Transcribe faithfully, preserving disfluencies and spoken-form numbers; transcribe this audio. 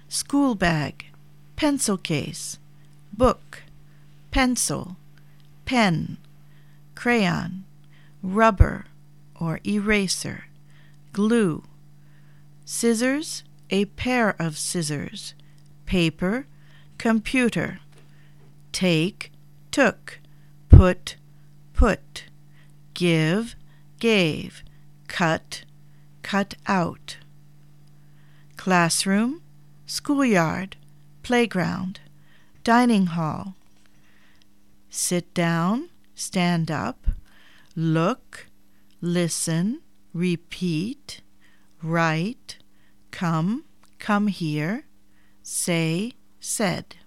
school bag, pencil case, book, pencil, pen, crayon, rubber or eraser, glue, scissors, a pair of scissors, paper, computer, take, took, put, put, give, gave, cut, cut out. Classroom, schoolyard, playground, dining hall. Sit down, stand up, look, listen, repeat, write, come, come here, say, said.